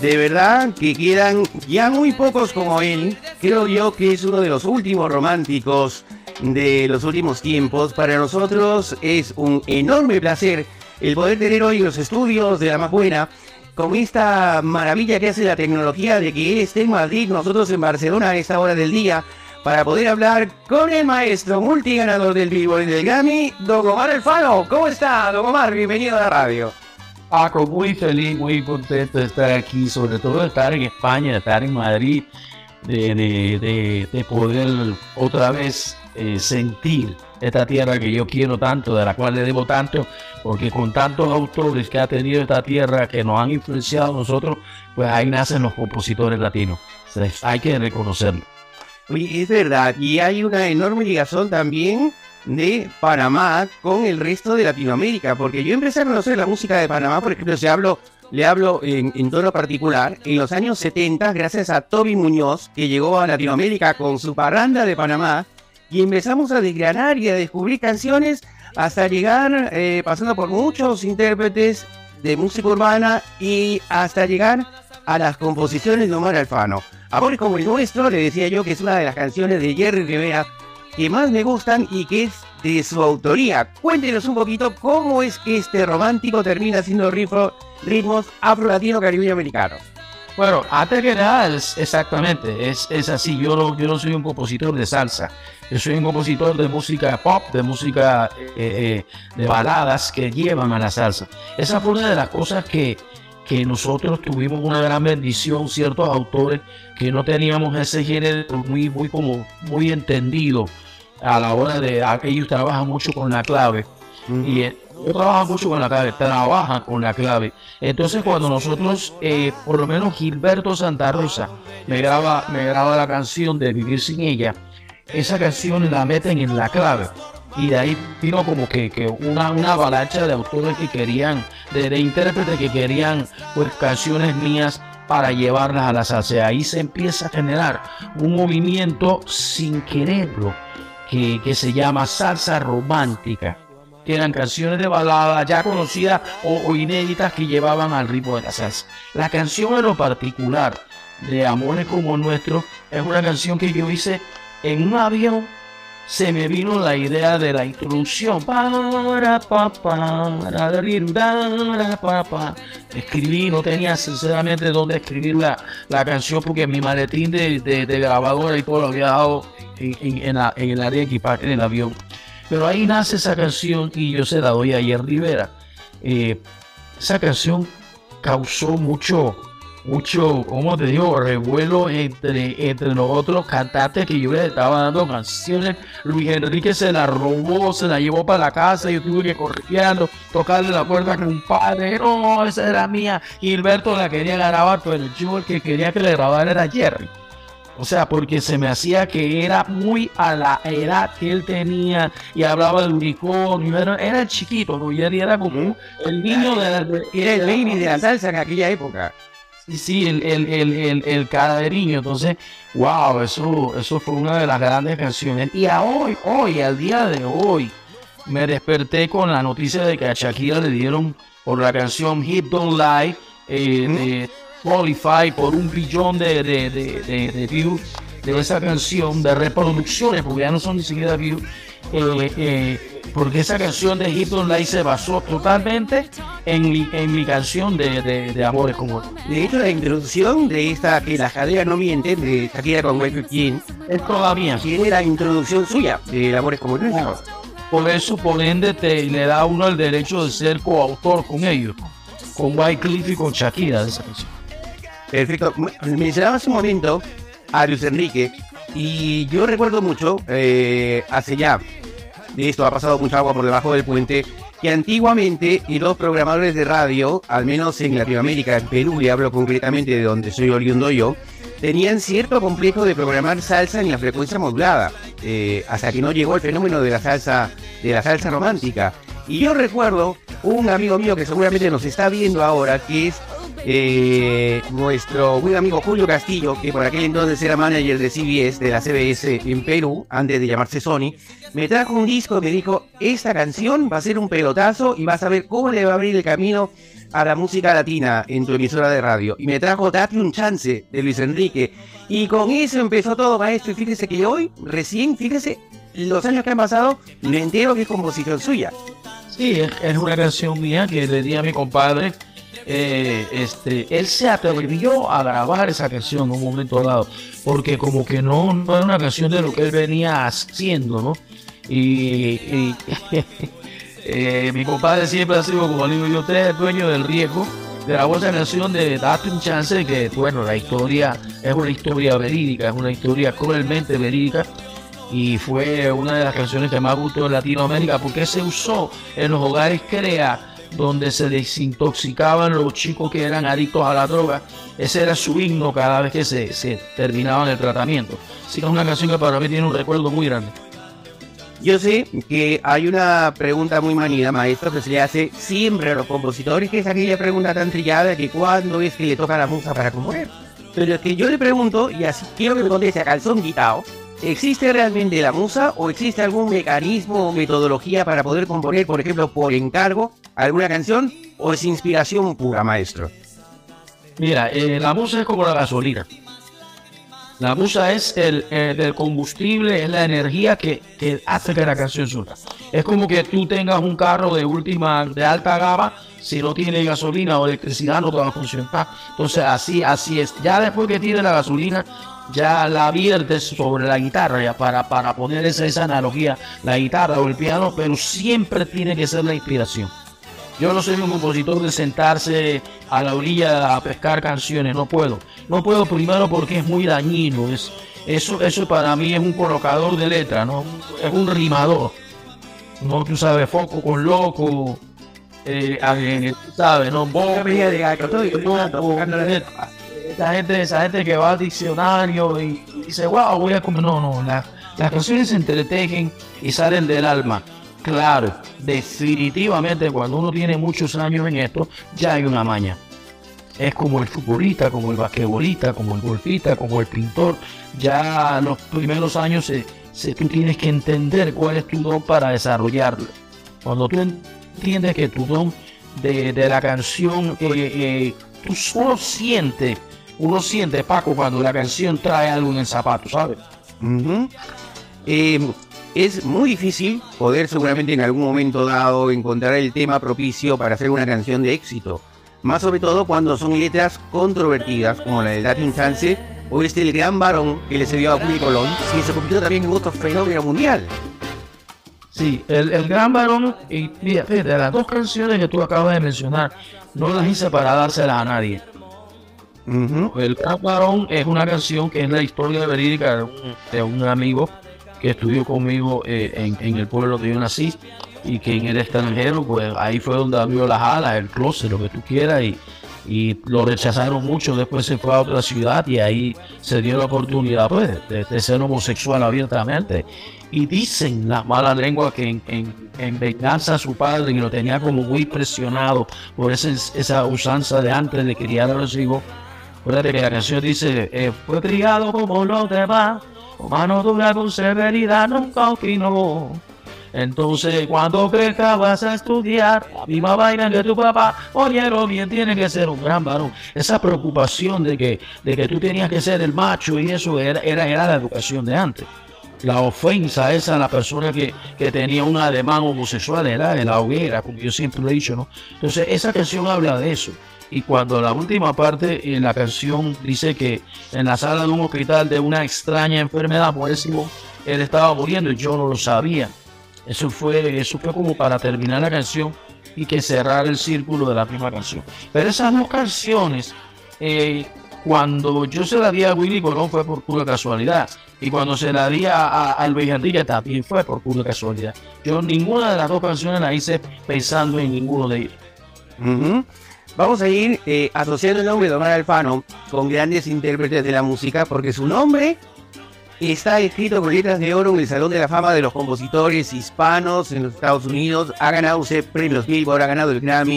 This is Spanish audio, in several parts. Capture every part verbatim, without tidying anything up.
de verdad que quedan ya muy pocos como él. Creo yo que es uno de los últimos románticos de los últimos tiempos. Para nosotros es un enorme placer el poder tener hoy los estudios de La Más Buena, con esta maravilla que hace la tecnología de que él esté en Madrid, nosotros en Barcelona a esta hora del día, para poder hablar con el maestro multiganador del Billboard y del Grammy, Don Omar Alfano. ¿Cómo está, Don Omar? Bienvenido a la radio. Paco, muy feliz, muy contento de estar aquí, sobre todo de estar en España, de estar en Madrid, de, de, de, de poder otra vez eh, sentir esta tierra que yo quiero tanto, de la cual le debo tanto, porque con tantos autores que ha tenido esta tierra que nos han influenciado a nosotros, pues ahí nacen los compositores latinos. O sea, hay que reconocerlo. Es verdad, y hay una enorme ligación también de Panamá con el resto de Latinoamérica, porque yo empecé a conocer la música de Panamá, por ejemplo, si hablo, le hablo en, en tono particular, en los años setenta, gracias a Toby Muñoz, que llegó a Latinoamérica con su parranda de Panamá, y empezamos a desgranar y a descubrir canciones hasta llegar, eh, pasando por muchos intérpretes de música urbana y hasta llegar a las composiciones de Omar Alfano. Amores como el nuestro, le decía yo que es una de las canciones de Jerry Rivera que más me gustan y que es de su autoría. Cuéntenos un poquito cómo es que este romántico termina siendo ritmo, ritmos afro-latino caribeño americano. Bueno, antes que nada, es, exactamente, es, es así. Yo no, yo no soy un compositor de salsa. Yo soy un compositor de música pop, de música eh, eh, de baladas que llevan a la salsa. Esa fue una de las cosas que, que nosotros tuvimos una gran bendición, ciertos autores que no teníamos ese género muy, muy, como, muy entendido a la hora de... Ellos trabajan mucho con la clave. Mm. Y eh, yo trabajo mucho con la clave, trabajan con la clave. Entonces cuando nosotros, eh, por lo menos Gilberto Santa Rosa me graba, me graba la canción de Vivir Sin Ella, esa canción la meten en la clave. Y de ahí vino como que, que una, una avalancha de autores que querían, de, de intérpretes que querían pues canciones mías para llevarlas a la salsa. Ahí se empieza a generar un movimiento sin quererlo que, que se llama salsa romántica, que eran canciones de balada ya conocidas o, o inéditas que llevaban al ritmo de la salsa. La canción en lo particular de Amores Como el Nuestro es una canción que yo hice en un avión. Se me vino la idea de la introducción. Para, pa, para, para, pa, pa. Escribí, no tenía sinceramente dónde escribir la, la canción porque mi maletín de, de, de grabadora y todo lo había dejado en, en, en, la, en el área de equipaje en el avión. Pero ahí nace esa canción y yo se la doy a Jerry Rivera. Eh, esa canción causó mucho, mucho, ¿cómo te digo? Revuelo entre, entre los otros cantantes que yo les estaba dando canciones. Luis Enrique se la robó, se la llevó para la casa. Yo tuve que corretearlo, tocarle la puerta con un padre. No, esa era mía. Gilberto la quería grabar, pero yo el que quería que le grabara era Jerry. O sea, porque se me hacía que era muy a la edad que él tenía y hablaba del unicornio. Era, era chiquito, ¿no? Jerry era como el niño de la... De, era el baby de la salsa en aquella época. Sí, sí, el, el, el, el, el caderiño. Entonces, wow, eso, eso fue una de las grandes canciones. Y a hoy, hoy, al día de hoy, me desperté con la noticia de que a Shakira le dieron por la canción Hit Don't Lie, eh, ¿Mm? de Spotify, por un billón de, de, de, de, de views de esa canción, de reproducciones, porque ya no son ni siquiera views. Eh, eh, porque esa canción de Hit Don't Lie se basó totalmente en mi, en mi canción de, de, de Amores Como. De hecho, la introducción de esta, que las caderas no mienten, de Shakira con White Jean, es todavía. Tiene la introducción suya de Amores Como Nuestro. Por eso, por ende, te, le da uno el derecho de ser coautor con ellos, con Wyclef y con Shakira de esa canción. Perfecto. Mencionaba hace un momento a Luis Enrique, y yo recuerdo mucho, eh, hace ya, de esto ha pasado mucha agua por debajo del puente, que antiguamente y los programadores de radio, al menos en Latinoamérica, en Perú, y hablo concretamente de donde soy oriundo yo, tenían cierto complejo de programar salsa en la frecuencia modulada, eh, hasta que no llegó el fenómeno de la salsa, de la salsa romántica. Y yo recuerdo un amigo mío que seguramente nos está viendo ahora, que es eh, nuestro buen amigo Julio Castillo, que por aquel entonces era manager de C B S, de la C B S en Perú, antes de llamarse Sony, me trajo un disco y me dijo, esta canción va a ser un pelotazo y vas a ver cómo le va a abrir el camino a la música latina en tu emisora de radio. Y me trajo Date un Chance de Luis Enrique. Y con eso empezó todo, maestro. Y fíjese que hoy, recién, fíjese, los años que han pasado, me entero que es composición suya. Sí, es, es una canción mía que le di a mi compadre. Eh, este, él se atrevió a grabar esa canción en un momento dado, porque como que no, no era una canción de lo que él venía haciendo, ¿no? Y, y eh, mi compadre siempre ha sido, como digo yo, usted es el dueño del riesgo. Grabó esa canción de Date un Chance, que bueno, la historia es una historia verídica, es una historia cruelmente verídica, y fue una de las canciones que más gustó en Latinoamérica porque se usó en los hogares CREA, donde se desintoxicaban los chicos que eran adictos a la droga. Ese era su himno cada vez que se, se terminaban el tratamiento. Así que es una canción que para mí tiene un recuerdo muy grande. Yo sé que hay una pregunta muy manida, maestro, que se le hace siempre a los compositores, que es aquella pregunta tan trillada que cuándo es que le toca la musa para componer. Pero es que yo le pregunto, y así quiero que me conteste a calzón quitado, ¿existe realmente la musa o existe algún mecanismo o metodología para poder componer, por ejemplo, por encargo, alguna canción, o es inspiración pura, maestro? Mira, eh, la musa es como la gasolina. La musa es el, el, el combustible, es la energía que, que hace que la canción surja. Es como que tú tengas un carro de última, de alta gama, si no tiene gasolina o electricidad no te va a funcionar. Entonces así, así es. Ya después que tiene la gasolina, ya la viertes sobre la guitarra, ya para, para poner esa, esa analogía, la guitarra o el piano, pero siempre tiene que ser la inspiración. Yo no soy un compositor de sentarse a la orilla a pescar canciones, no puedo. No puedo primero porque es muy dañino, es, eso, eso para mí es un colocador de letra, ¿no? Es un rimador. No, tú sabes, foco con loco, eh, eh, tú sabes, no, vos, esa gente, esa gente que va al diccionario y dice, wow, voy a comer. No, no, la, las canciones se entretejen y salen del alma. Claro, definitivamente cuando uno tiene muchos años en esto, ya hay una maña. Es como el futbolista, como el basquetbolista, como el golfista, como el pintor. Ya los primeros años se, se, tú tienes que entender cuál es tu don para desarrollarlo. Cuando tú entiendes que tu don de, de la canción, eh, eh, tú solo sientes, uno siente, Paco, cuando la canción trae algo en el zapato, ¿sabes? Uh-huh. eh, Es muy difícil poder seguramente en algún momento dado encontrar el tema propicio para hacer una canción de éxito. Más sobre todo cuando son letras controvertidas, como la de Date un Chance, o este El Gran Varón que le cedió a Willy Colón, que se convirtió también en otro fenómeno mundial. Sí, el, el Gran Varón, y mira, fíjate, las dos canciones que tú acabas de mencionar, no las hice para dárselas a nadie. Uh-huh. El Gran Varón es una canción que es la historia verídica de un, de un amigo que estudió conmigo eh, en, en el pueblo donde yo nací, y que en el extranjero, pues ahí fue donde abrió las alas, el closet, lo que tú quieras, y, y lo rechazaron mucho. Después se fue a otra ciudad y ahí se dio la oportunidad, pues, de, de ser homosexual abiertamente. Y dicen las malas lenguas que en, en, en venganza a su padre, que lo tenía como muy presionado por esa, esa usanza de antes de criar a los hijos. Acuérdate que la canción dice, eh, fue criado como los demás, con mano dura, con severidad, nunca opinó. Entonces cuando crezca vas a estudiar la misma vaina que tu papá. Oye, lo bien, tiene que ser un gran varón. Esa preocupación de que, de que tú tenías que ser el macho y eso era, era, era la educación de antes. La ofensa esa a la persona que, que tenía un ademán homosexual era de la hoguera, como yo siempre lo he dicho, ¿no? Entonces esa canción habla de eso. Y cuando la última parte en la canción dice que en la sala de un hospital de una extraña enfermedad, por eso él estaba muriendo y yo no lo sabía. Eso fue, eso fue como para terminar la canción y que cerrar el círculo de la misma canción. Pero esas dos canciones, eh, cuando yo se la di a Willy Colón fue por pura casualidad. Y cuando se la di a, a, a Luis Enrique también fue por pura casualidad. Yo ninguna de las dos canciones la hice pensando en ninguno de ellos. Uh-huh. Vamos a ir eh, asociando el nombre de Omar Alfano con grandes intérpretes de la música, porque su nombre está escrito con letras de oro en el Salón de la Fama de los Compositores Hispanos en los Estados Unidos. Ha ganado usted premios Billboard, ha ganado el Grammy,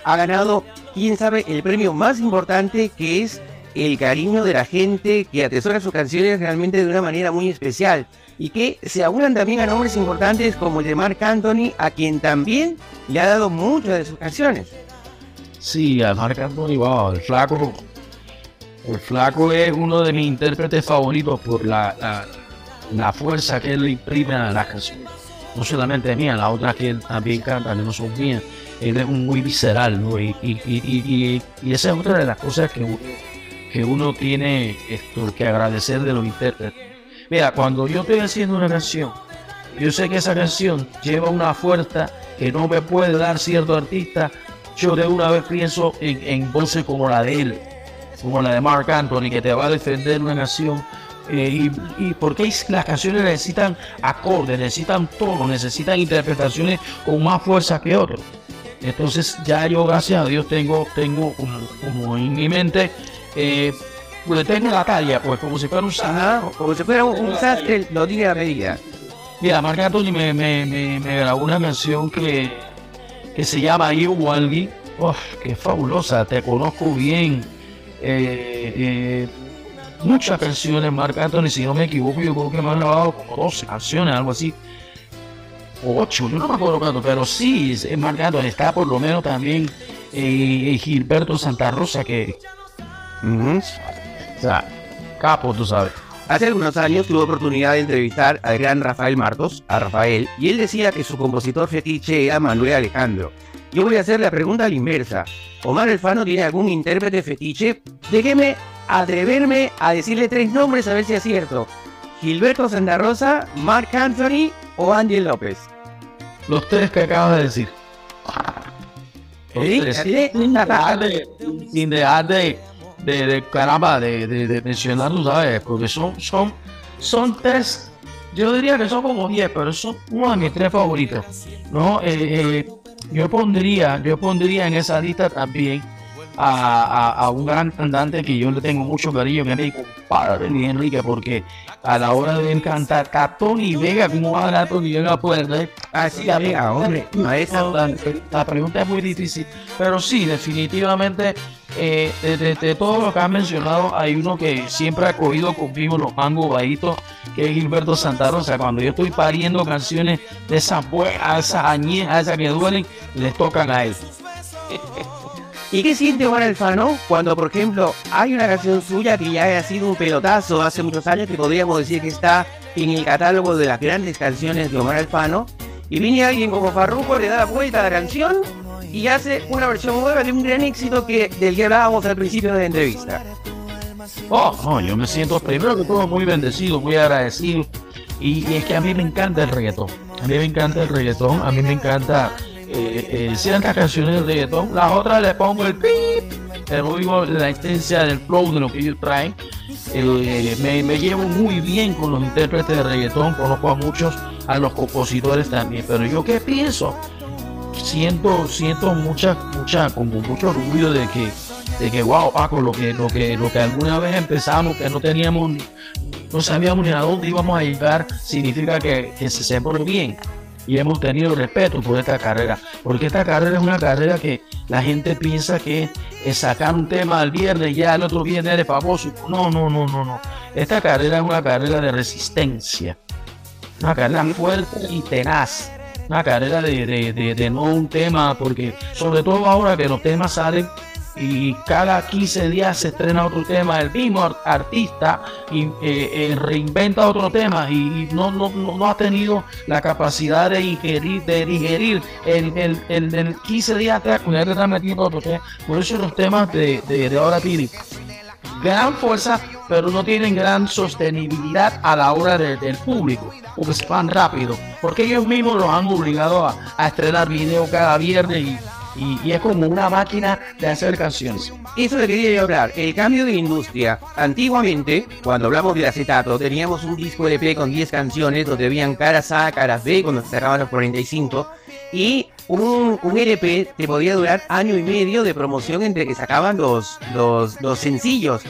ha ganado, quién sabe, el premio más importante, que es el cariño de la gente que atesora sus canciones realmente de una manera muy especial, y que se aunan también a nombres importantes como el de Marc Anthony, a quien también le ha dado muchas de sus canciones. Sí, a Marc Anthony, wow, el flaco, el flaco es uno de mis intérpretes favoritos por la, la, la fuerza que él le imprime a las canciones. No solamente es mía, las otras que él también canta, que no son mías. Él es un muy visceral, ¿no? Y, y, y, y, y esa es otra de las cosas que uno, que uno tiene esto, que agradecer de los intérpretes. Mira, cuando yo estoy haciendo una canción, yo sé que esa canción lleva una fuerza que no me puede dar cierto artista. Yo de una vez pienso en, en voces como la de él, como la de Marc Anthony, que te va a defender una canción. Eh, y, y porque las canciones necesitan acordes, necesitan tono, necesitan interpretaciones con más fuerza que otros. Entonces ya yo, gracias a Dios, tengo, tengo como, como en mi mente, eh, pues tengo la talla, pues como si fuera un sastre, como si fuera un, un sastre, lo diga a medida. Mira, Marc Anthony me, me, me, me grabó una canción que, que se llama You Walgi, oh, que es fabulosa, te conozco bien. Eh, eh, muchas canciones, Marc Anthony, si no me equivoco, yo creo que me han grabado como doce canciones, algo así, o ocho, yo no me acuerdo cuánto, pero sí, Marc Anthony. Está por lo menos también eh, Gilberto Santa Rosa, que uh-huh. O sea, capo, tú sabes. Hace algunos años tuve oportunidad de entrevistar al gran Rafael Martos, a Rafael, y él decía que su compositor fetiche era Manuel Alejandro. Yo voy a hacer la pregunta a la inversa. ¿Omar El Fano tiene algún intérprete fetiche? Déjeme atreverme a decirle tres nombres a ver si es cierto. Gilberto Santa Rosa, Marc Anthony o Ángel López. Los tres que acabas de decir. ¿Sí? Sin dejar de, sin dejar de, de, de caramba, de, de, de mencionar, tú sabes, porque son, son, son tres, yo diría que son como diez, pero son uno de mis tres favoritos, ¿no? Eh, eh, yo pondría, yo pondría en esa lista también a, a, a un gran cantante que yo le tengo mucho cariño, que es mi compadre Luis Enrique, porque a la hora de cantar a Tony Vega, ¿cómo va a dar Tony Vega poder? Así la Vega, hombre. Esa, la, la pregunta es muy difícil, pero sí, definitivamente, eh, de, de, de todo lo que has mencionado, hay uno que siempre ha cogido conmigo los mangos bajitos, que es Gilberto Santa Rosa. Cuando yo estoy pariendo canciones de esas buenas, esas añejas, esas que duelen, les tocan a él. ¿Y qué siente Omar El Fano cuando, por ejemplo, hay una canción suya que ya ha sido un pelotazo hace muchos años, que podríamos decir que está en el catálogo de las grandes canciones de Omar El Fano, y viene alguien como Farruko, le da la vuelta a la canción y hace una versión nueva de un gran éxito que, del que hablábamos al principio de la entrevista? Oh, no, yo me siento primero que todo muy bendecido, muy agradecido, y, y es que a mí me encanta el reggaetón, a mí me encanta el reggaetón, a mí me encanta eh, eh, ciertas canciones de reggaetón, las otras le pongo el pip, pero digo la esencia del flow de lo que ellos traen. Eh, me, me llevo muy bien con los intérpretes de reggaetón, conozco a muchos, a los compositores también, pero yo qué pienso, siento, siento mucha, mucha, como mucho orgullo de que, de que wow, Paco, lo que, lo que, lo que alguna vez empezamos, que no teníamos, no sabíamos ni a dónde íbamos a llegar, significa que, que se sepa bien. Y hemos tenido respeto por esta carrera, porque esta carrera es una carrera que la gente piensa que es sacar un tema al viernes y ya el otro viernes eres famoso. No, no, no, no, no. Esta carrera es una carrera de resistencia, una carrera fuerte y tenaz, una carrera de, de, de, de no un tema, porque sobre todo ahora que los temas salen y cada quince días se estrena otro tema, el mismo artista y, eh, eh, reinventa otro tema y no, no, no, no ha tenido la capacidad de digerir, de digerir el, el, el, el quince días atrás cuando él está metiendo otro tema. Por eso los temas de, de, de ahora tienen gran fuerza, pero no tienen gran sostenibilidad a la hora de, del público, porque se van rápido, porque ellos mismos los han obligado a, a estrenar video cada viernes y Y, y es como una máquina de hacer canciones. Eso le quería yo hablar, el cambio de industria. Antiguamente, cuando hablamos de acetato, teníamos un disco L P con diez canciones, donde habían caras A, caras B, cuando se cerraban los cuarenta y cinco, y un, un L P te podía durar año y medio de promoción entre que sacaban los, los, los sencillos.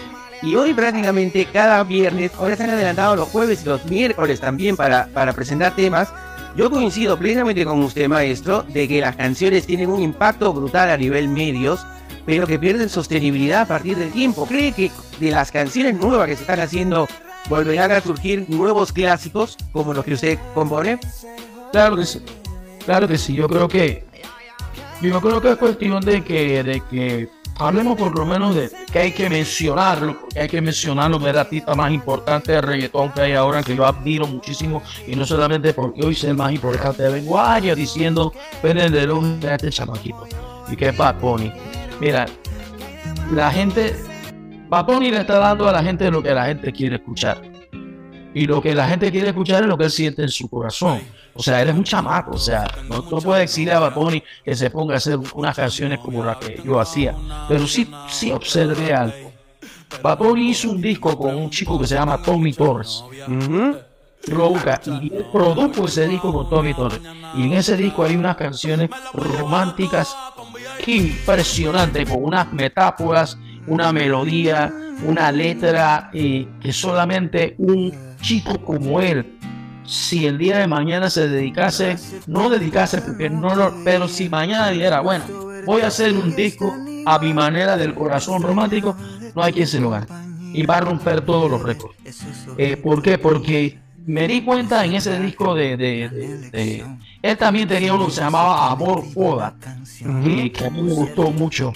Y hoy prácticamente cada viernes, ahora se han adelantado los jueves y los miércoles también para, para presentar temas. Yo coincido plenamente con usted, maestro, de que las canciones tienen un impacto brutal a nivel medios, pero que pierden sostenibilidad a partir del tiempo. ¿Cree que de las canciones nuevas que se están haciendo volverán a surgir nuevos clásicos como los que usted compone? Claro que sí, claro que sí. Yo creo que, yo creo que es cuestión de que, de que hablemos por lo menos de que hay que mencionarlo, porque hay que mencionarlo, que es el artista más importante de reggaetón que hay ahora, que yo admiro muchísimo, y no solamente porque hoy es el más importante, vengo años diciendo, pero de los de este chamaquito, y que es Bad Bunny. Mira, la gente, Bad Bunny le está dando a la gente lo que la gente quiere escuchar, y lo que la gente quiere escuchar es lo que él siente en su corazón. O sea, él es un chamaco, o sea, no, no puede decirle a Bad Bunny que se ponga a hacer unas canciones como las que yo hacía. Pero sí, sí observé algo. Bad Bunny hizo un disco con un chico que se llama Tommy Torres. Uh-huh. Roca, y produjo ese disco con Tommy Torres. Y en ese disco hay unas canciones románticas impresionantes, con unas metáforas, una melodía, una letra eh, que solamente un chico como él, si el día de mañana se dedicase, no dedicase, porque no lo, pero si mañana dijera, bueno, voy a hacer un disco a mi manera del corazón romántico, no hay quien se lo gane. Y va a romper todos los récords. Eh, ¿Por qué? Porque me di cuenta en ese disco de, de, de, de él también tenía uno que se llamaba Amor Foda, uh-huh. que a mí me gustó mucho.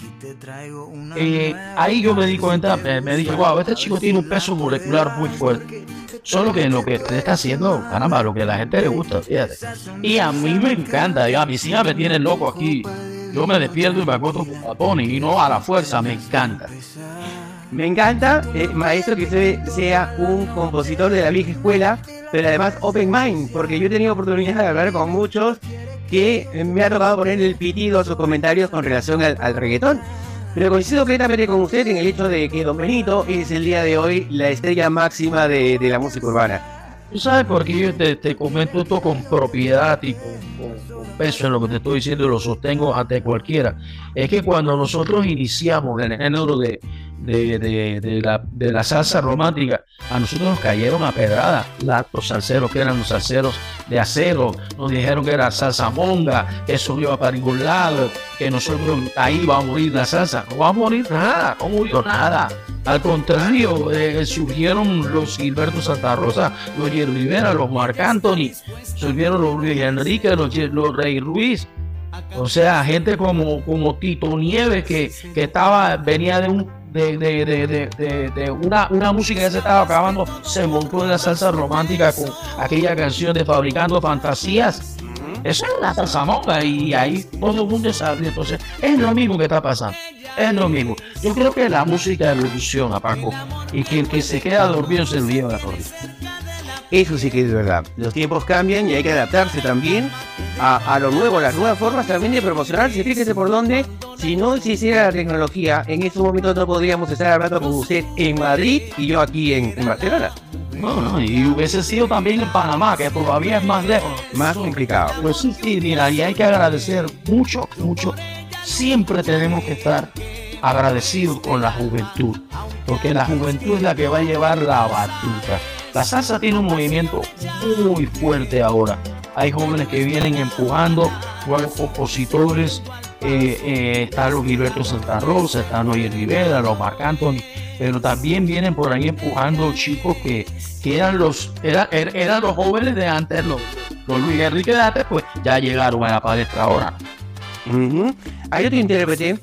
Eh, ahí yo me di cuenta, me, me dije, wow, este chico tiene un peso molecular muy fuerte. Solo que lo que usted está haciendo, caramba, lo que a la gente le gusta, fíjate. Y a mí me encanta, a mi hija me tiene loco aquí. Yo me despierto y me acuesto con Bad Bunny, y no a la fuerza, me encanta. Me encanta, eh, maestro, que usted sea un compositor de la vieja escuela, pero además open mind, porque yo he tenido oportunidad de hablar con muchos que me ha tocado poner el pitido a sus comentarios con relación al, al reggaetón. Pero coincido plenamente con usted en el hecho de que Don Benito es el día de hoy la estrella máxima de, de la música urbana. ¿Tú sabes por qué yo te, te comento esto con propiedad y con, con, con peso en lo que te estoy diciendo y lo sostengo ante cualquiera? Es que cuando nosotros iniciamos en el género de, de, de, de, la, de la salsa romántica, a nosotros nos cayeron a pedrada los salseros, que eran los salseros de acero, nos dijeron que era salsa monga, que eso no iba para ningún lado, que nosotros ahí va a morir la salsa. No va a morir nada, no murió nada. Al contrario, eh, surgieron los Gilberto Santa Rosa, los Jerry Rivera, los Marc Anthony, surgieron los Luis Enrique, los, los Rey Ruiz. O sea, gente como, como Tito Nieves, que, que estaba, venía de un de, de, de, de, de, de una, una música que se estaba acabando, se montó en la salsa romántica con aquella canción de Fabricando Fantasías. Eso es la salsa monga, y ahí todo el mundo sabe. Entonces es lo mismo que está pasando, es lo mismo. Yo creo que la música evoluciona, Paco, y que el que se queda dormido se lo lleva la corriente. Eso sí que es verdad. Los tiempos cambian y hay que adaptarse también a, a lo nuevo, a las nuevas formas también de promocionarse. Fíjese por dónde, si no existiera la tecnología, en estos momentos no podríamos estar hablando con usted en Madrid y yo aquí en, en Barcelona. No, no, y hubiese sido también en Panamá, que todavía es más lejos, más complicado. Pues sí, sí, mira, y hay que agradecer mucho, mucho. Siempre tenemos que estar agradecidos con la juventud, porque la juventud es la que va a llevar la batuta. La salsa tiene un movimiento muy fuerte ahora. Hay jóvenes que vienen empujando, buenos compositores, eh, eh, están los Gilberto Santa Rosa, están los Jerry Rivera, los Marc Anthony, pero también vienen por ahí empujando chicos que, que eran los era, er, eran los jóvenes de antes, los, los Luis Enrique de antes, pues ya llegaron a la palestra ahora. Uh-huh. Hay otro intérprete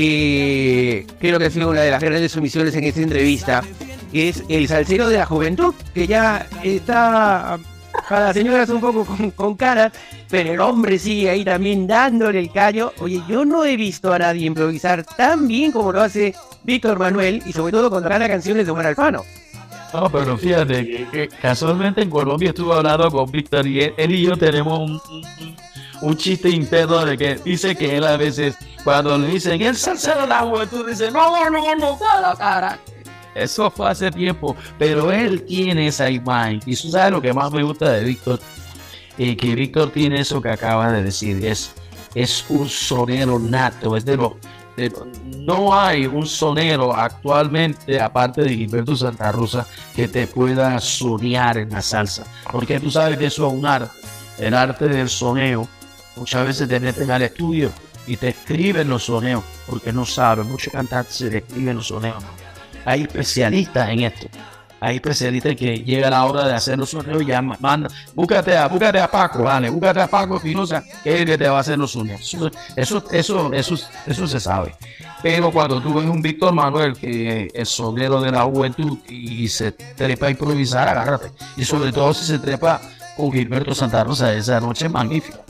que creo que ha sido una de las grandes sumisiones en esta entrevista, que es el salsero de la juventud, que ya está para las señoras un poco con, con cara, pero el hombre sigue ahí también dándole el callo. Oye, yo no he visto a nadie improvisar tan bien como lo hace Víctor Manuel, y sobre todo cuando gana canciones de Omar Alfano. No, pero fíjate que, que casualmente en Colombia estuve hablando con Víctor, y él, él y yo tenemos un, un, un chiste interno de que dice que él a veces, cuando le dicen el salsero de la juventud, dice no, no, no, no, no, cara. Eso fue hace tiempo, pero él tiene esa imagen. Y tú sabes lo que más me gusta de Víctor, eh, que Víctor tiene eso que acaba de decir, es, es un sonero nato, es de los, de- no hay un sonero actualmente, aparte de Gilberto Santa Rosa, que te pueda soñar en la salsa. Porque tú sabes que eso es un arte, el arte del soneo. Muchas veces te meten al estudio y te escriben los soneos, porque no saben, muchos cantantes se le escriben los soneos. Hay especialistas en esto. Hay especialistas que llega la hora de hacer los soneos y ya ma- manda, búscate a, búscate a Paco, vale, búscate a Paco Espinosa, que es el que te va a hacer los soneos. Eso, eso, eso, eso, eso se sabe. Pero cuando tú ves un Víctor Manuel, que es sonero de la juventud y se trepa a improvisar, agárrate. Y sobre todo si se trepa con Gilberto Santa Rosa, esa noche es magnífica.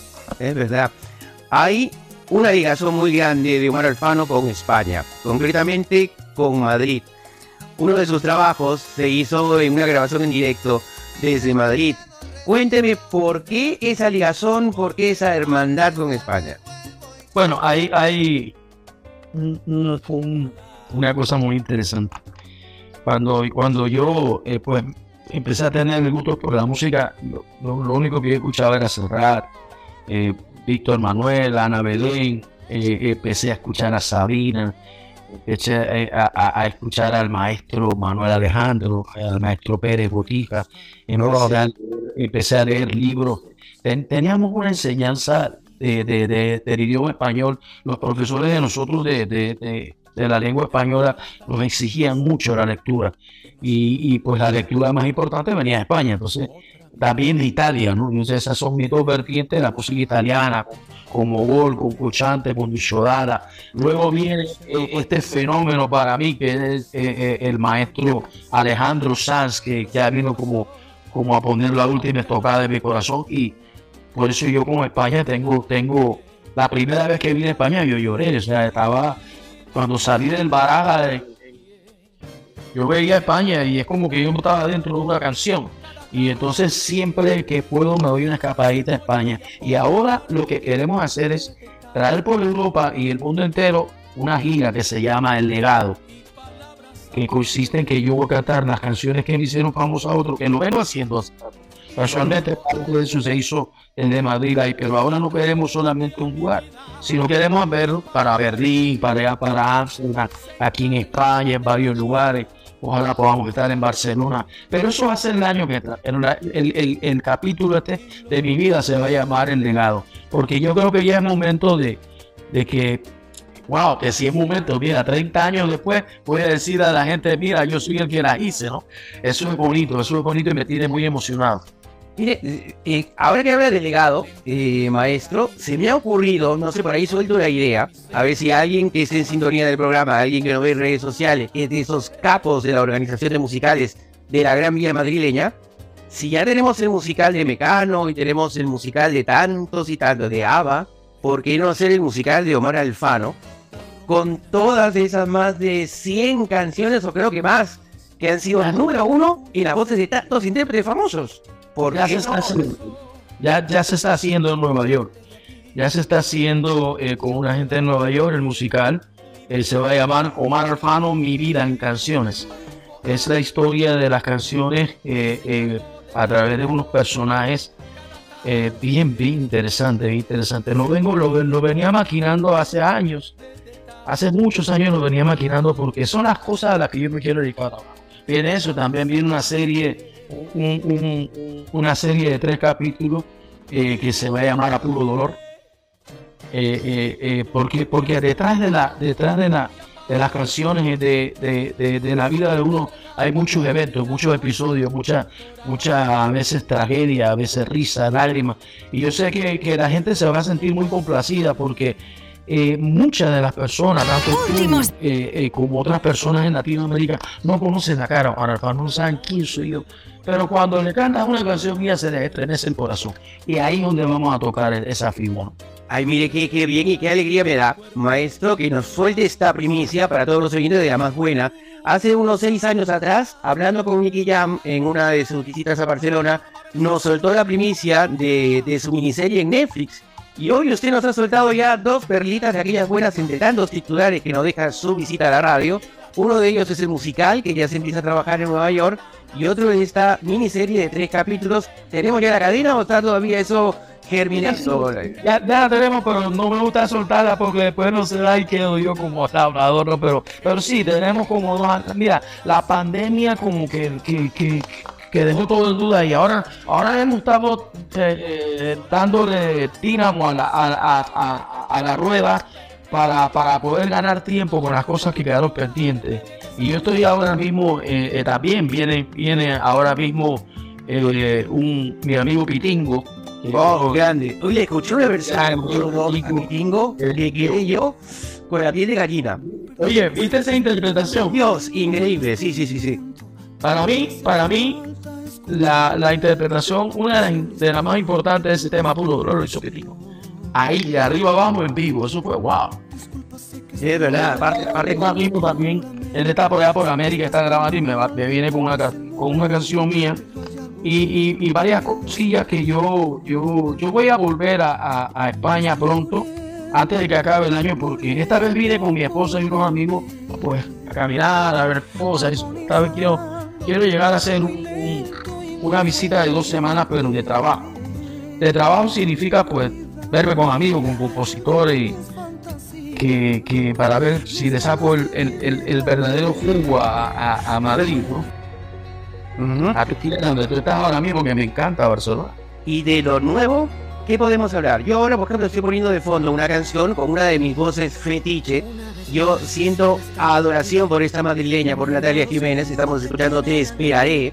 Es verdad. Hay una ligación muy grande de Omar Alfano con España, concretamente con Madrid. Uno de sus trabajos se hizo en una grabación en directo desde Madrid. Cuénteme por qué esa ligación, por qué esa hermandad con España. Bueno, hay, hay un- un- un- una cosa muy interesante. Cuando, cuando yo eh, pues, empecé a tener el gusto por la música, lo, lo- lo único que yo escuchaba era Serrat, eh, Víctor Manuel, Ana Belén, eh, empecé a escuchar a Sabina, empecé eh, a, a- a escuchar al maestro Manuel Alejandro, al maestro Pérez Botija, empecé a, empecé a leer libros. Ten- teníamos una enseñanza de, de- de- del idioma español. Los profesores de nosotros de, de- de- de la lengua española nos exigían mucho la lectura y, y, pues la lectura más importante venía de España, entonces también de Italia, ¿no? Entonces esas son mis dos vertientes, la música italiana como Gol, con Cocciante, con Dara. Luego viene eh, este fenómeno para mí que es eh, eh, el maestro Alejandro Sanz, que ya vino como, como a poner la última estocada de mi corazón, y por eso yo como España tengo, tengo, la primera vez que vine a España yo lloré, o sea, estaba, cuando salí del Baraja, eh, yo veía España y es como que yo no estaba dentro de una canción. Y entonces siempre que puedo me doy una escapadita a España. Y ahora lo que queremos hacer es traer por Europa y el mundo entero una gira que se llama El Legado, que consiste en que yo voy a cantar las canciones que me hicieron famosos a otros, que lo vengo haciendo hace rato. Casualmente parte de eso se hizo el de Madrid ahí, pero ahora no queremos solamente un lugar, sino queremos verlo para Berlín, para allá, para Ámsterdam, aquí en España, en varios lugares. Ojalá podamos estar en Barcelona, pero eso va a ser el año que entra. El, el, el, el capítulo este de mi vida se va a llamar El Legado, porque yo creo que ya es momento de, de que, wow, que si es momento, mira, treinta años después voy a decir a la gente, mira, yo soy el que la hice, ¿no? Eso es bonito, eso es bonito y me tiene muy emocionado. Mire, eh, eh, ahora que habla del legado, eh, maestro, se me ha ocurrido, no sé, por ahí suelto la idea, a ver si alguien que esté en sintonía del programa, alguien que no ve redes sociales, que es de esos capos de la organización de musicales de la Gran Vía madrileña, si ya tenemos el musical de Mecano y tenemos el musical de tantos y tantos de ABBA, ¿por qué no hacer el musical de Omar Alfano? Con todas esas más de cien canciones, o creo que más, que han sido las número uno y las voces de tantos intérpretes famosos. ¿Por Ya qué se, está no? haciendo, ya, ya se está haciendo en Nueva York. Ya se está haciendo eh, con una gente en Nueva York el musical. Eh, se va a llamar Omar Alfano, Mi Vida en Canciones. Es la historia de las canciones eh, eh, a través de unos personajes eh, bien, bien interesante, bien interesante. Lo, vengo, lo, lo venía maquinando hace años. Hace muchos años lo venía maquinando porque son las cosas a las que yo me quiero dedicar. Viene eso, también viene una serie, un, un, una serie de tres capítulos eh, que se va a llamar A Puro Dolor. Eh, eh, eh, porque, porque detrás de la, detrás de la, de las canciones de, de, de, de la vida de uno hay muchos eventos, muchos episodios, muchas muchas a veces tragedia, a veces risa, lágrimas. Y yo sé que, que la gente se va a sentir muy complacida porque eh, muchas de las personas, tanto tú eh, eh, como otras personas en Latinoamérica, no conocen la cara de Omar Alfano, no saben quién soy yo. Pero cuando le cantas una canción mía se le estremece el corazón. Y ahí es donde vamos a tocar esa figura. Ay, mire, qué, qué bien y qué alegría me da, maestro, que nos suelte esta primicia para todos los oyentes de La Más Buena. Hace unos seis años atrás, hablando con Nicky Jam en una de sus visitas a Barcelona, nos soltó la primicia de, de su miniserie en Netflix. Y hoy usted nos ha soltado ya dos perlitas de aquellas buenas entre tantos titulares que nos deja su visita a la radio. Uno de ellos es el musical, que ya se empieza a trabajar en Nueva York, y otro es esta miniserie de tres capítulos. ¿Tenemos ya la cadena o está todavía eso germinando. Ya, ya la tenemos, pero no me gusta soltarla porque después no se da y quedo yo como hablador, ¿no? Pero, pero sí, tenemos como dos años. Mira, la pandemia como que, que, que, que dejó todo en duda y ahora, ahora hemos estado eh, eh, dándole tínamo a la, a, a, a, a la rueda para, para poder ganar tiempo con las cosas que quedaron pendientes. Y yo estoy ahora mismo, eh, eh, también viene, viene ahora mismo eh, un, mi amigo Pitingo. Oh, grande. Oye, escuché una versión de Pitingo que quedé yo con la piel de gallina. Oye, ¿viste esa interpretación? Dios, increíble, sí, sí, sí, sí. Para mí, para mí, la, la interpretación, una de las, de las más importantes de ese tema puro, lo hizo Pitingo. Ahí, de arriba abajo, en vivo, eso fue wow. Es verdad, aparte, aparte mismo también, él está por allá por América, está grabando y me, va, me viene con una, con una canción mía y, y, y varias cosillas que yo, yo, yo voy a volver a, a, a España pronto, antes de que acabe el año, porque esta vez vine con mi esposa y unos amigos, pues, a caminar, a ver cosas. Esta vez quiero, quiero llegar a hacer un, un, una visita de dos semanas, pero de trabajo. De trabajo significa, pues, verme con amigos, con compositores y Que, que para ver si le saco el, el, el, el verdadero jugo a, a, a Madrid, ¿no? Uh-huh. A Turquía, donde tú estás ahora mismo, que me encanta Barcelona. Y de lo nuevo, ¿qué podemos hablar? Yo ahora, por ejemplo, estoy poniendo de fondo una canción con una de mis voces fetiche. Yo siento adoración por esta madrileña, por Natalia Jiménez. Estamos escuchando Te Esperaré,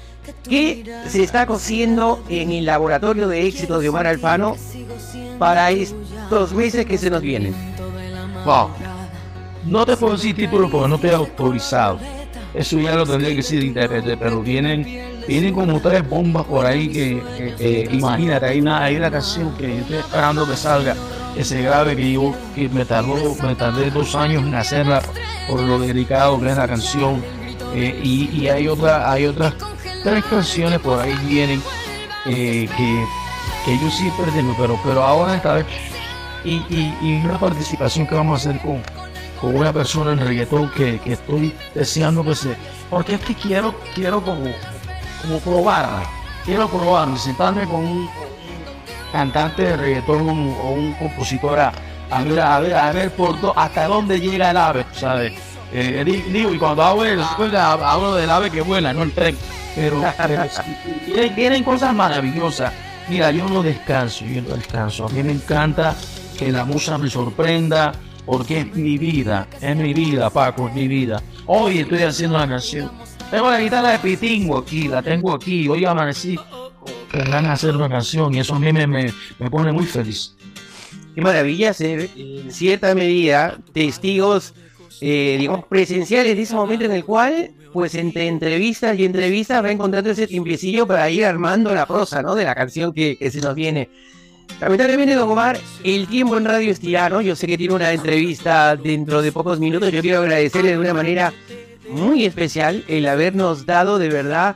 que se está cociendo en el laboratorio de éxito de Omar Alfano para estos meses que se nos vienen. Wow. No te puedo decir título porque no te he autorizado. Eso ya lo tendría que decir intérprete, pero vienen, vienen como tres bombas por ahí que, que, que imagínate, hay una, hay una canción que yo estoy esperando que salga, que se grabe, que yo que me tardó, me tardé dos años en hacerla por lo delicado que es la canción. Eh, y, y hay otra, hay otras tres canciones por ahí vienen eh, que, que yo sí perdí, pero, pero ahora esta vez. Y, y, y una participación que vamos a hacer con, con una persona en reggaetón que, que estoy deseando que se... Porque es que quiero, quiero como, como probarla, quiero probarme, sentarme con un, un cantante de reggaetón o un compositor a, a ver, a ver, a ver por do, hasta dónde llega el ave, ¿sabes? Eh, digo, y cuando hablo, hablo del ave que vuela, no el tren, pero, pero vienen, vienen cosas maravillosas. Mira, yo no descanso, yo no descanso, a mí me encanta que la música me sorprenda, porque es mi vida, es mi vida, Paco, es mi vida. Hoy estoy haciendo una canción. Tengo la guitarra de Pitingo aquí, la tengo aquí. Hoy amanecí con ganas de hacer una canción y eso a mí me, me, me pone muy feliz. Qué maravilla ser, en cierta medida, testigos, eh, digamos, presenciales de ese momento en el cual, pues entre entrevistas y entrevistas, va encontrando ese tiempecillo para ir armando la prosa, ¿no? De la canción que, que se nos viene. Lamentablemente, don Omar, el tiempo en radio es tirano. Yo sé que tiene una entrevista dentro de pocos minutos. Yo quiero agradecerle de una manera muy especial el habernos dado de verdad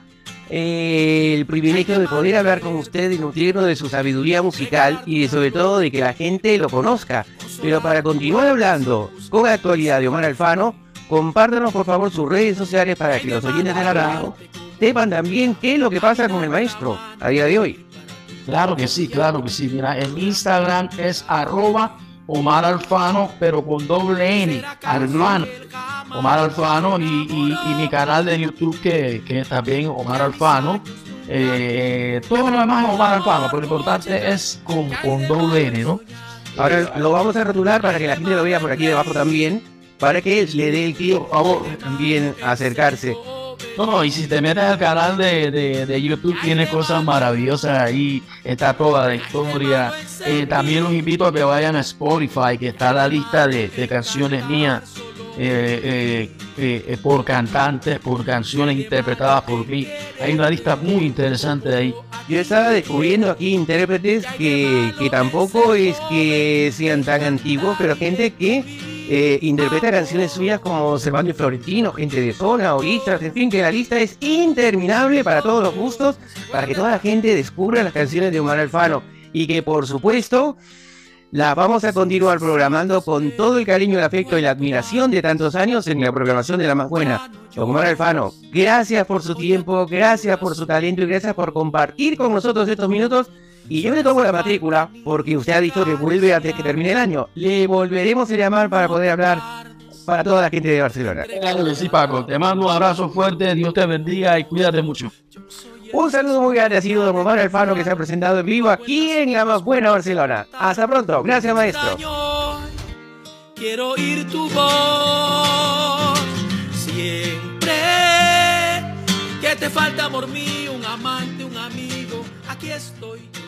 eh, el privilegio de poder hablar con usted y nutrirnos de su sabiduría musical y de, sobre todo de que la gente lo conozca. Pero para continuar hablando con la actualidad de Omar Alfano, compártanos por favor sus redes sociales para que los oyentes de la radio sepan también qué es lo que pasa con el maestro a día de hoy. Claro que sí, claro que sí. Mira, en Instagram es arroba Omar Alfano, pero con doble N, Alfano. Omar Alfano y, y, y mi canal de YouTube que, que es también Omar Alfano. Eh, todo lo demás es Omar Alfano, pero lo importante es con, con doble N, ¿no? Ahora lo vamos a rotular para que la gente lo vea por aquí debajo también, para que le dé el tío, por favor, también acercarse. No, y si te metes al canal de, de, de YouTube, tiene cosas maravillosas ahí, está toda la historia. Eh, también los invito a que vayan a Spotify, que está la lista de, de canciones mías, eh, eh, eh, por cantantes, por canciones interpretadas por mí. Hay una lista muy interesante ahí. Yo estaba descubriendo aquí intérpretes que, que tampoco es que sean tan antiguos, pero gente que Eh, interpreta canciones suyas como Cervantes Florentino, gente de zona, oristas, en fin, que la lista es interminable para todos los gustos, para que toda la gente descubra las canciones de Omar Alfano y que por supuesto las vamos a continuar programando con todo el cariño, el afecto y la admiración de tantos años en la programación de la más buena. Omar Alfano, gracias por su tiempo, gracias por su talento y gracias por compartir con nosotros estos minutos y yo le tomo la matrícula, porque usted ha dicho que vuelve antes que termine el año, le volveremos a llamar para poder hablar para toda la gente de Barcelona. Claro que sí, Paco. Te mando un abrazo fuerte, Dios te bendiga y cuídate mucho. Un saludo muy grande, ha sido don Omar Alfaro, que se ha presentado en vivo aquí en la más buena Barcelona. Hasta pronto, gracias maestro. Quiero oír tu voz siempre, que te falta amor mío, un amante, un amigo, aquí estoy.